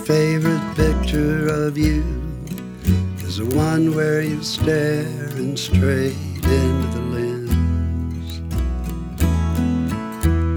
favorite picture of you is the one where you staring straight into the lens.